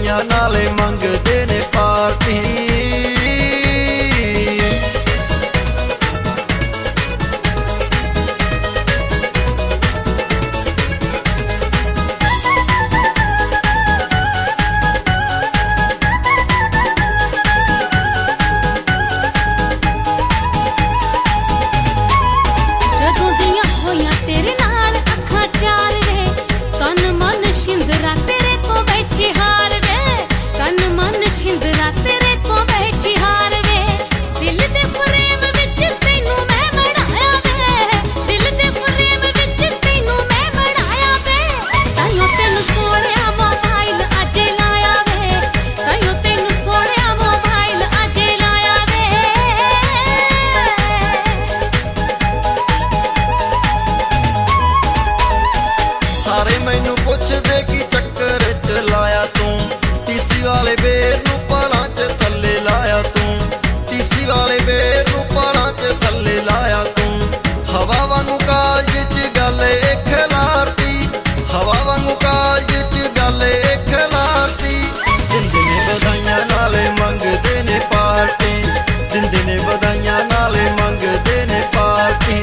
ਵਧਾਈਆਂ ਨਾਲੇ ਮੰਗਦੇ ਨੇ ਪਾਰਟੀ। ਸਾਰੇ ਮੈਨੂੰ ਪੁੱਛਦੇ ਕੀ ਚੱਕਰ ਚ ਲਾਇਆ ਤੂੰ, ਟੀਸੀ ਵਾਲੇ ਬੇਰ ਨੂੰ ਪਾਲਾਂ ਚ ਥੱਲੇ ਲਾਇਆ ਤੂੰ, ਟੀਸੀ ਵਾਲੇ ਬੇਰ ਨੂੰ ਪਾਲਾਂ ਚ ਥੱਲੇ ਲਾਇਆ ਤੂੰ। ਹਵਾ ਵਾਂਗੂ ਕਾਲਜ ਚ ਗੱਲ ਏ ਖਿਲਾਰਤੀ, ਹਵਾ ਵਾਂਗੂ ਕਾਲਜ ਚ ਗੱਲ ਏ ਖਿਲਾਰਤੀ। ਦਿੰਦੇ ਨੇ ਵਧਾਈਆਂ ਨਾਲੇ ਮੰਗਦੇ ਨੇ ਪਾਰਟੀ, ਦਿੰਦੇ ਨੇ ਵਧਾਈਆਂ ਨਾਲੇ ਮੰਗਦੇ ਨੇ ਪਾਰਟੀ।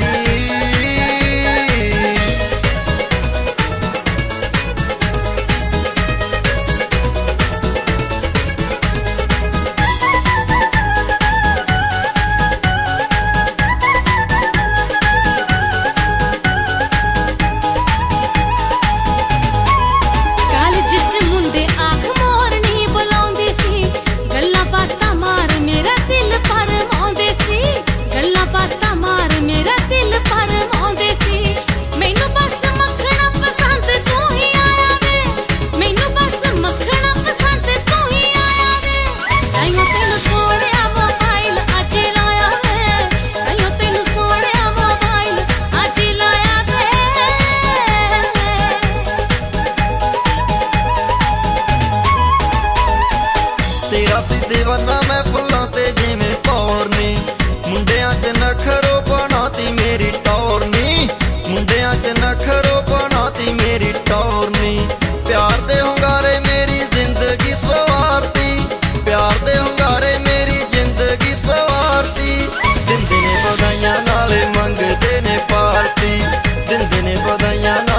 तेरा सी दीवाना मैं फुल्लां ते जिवें पौरनी, मुंडियां च नखरो बनाती मेरी टौरनी, मुंडियां च नखरो बनाती मेरी टौरनी। प्यार दे हुंगारे मेरी जिंदगी सवारती, प्यार दे हुंगारे मेरी जिंदगी सवारती। दिंदे ने ਵਧਾਈਆਂ नाले मंगदे ने पार्टी, दिंदे ने ਵਧਾਈਆਂ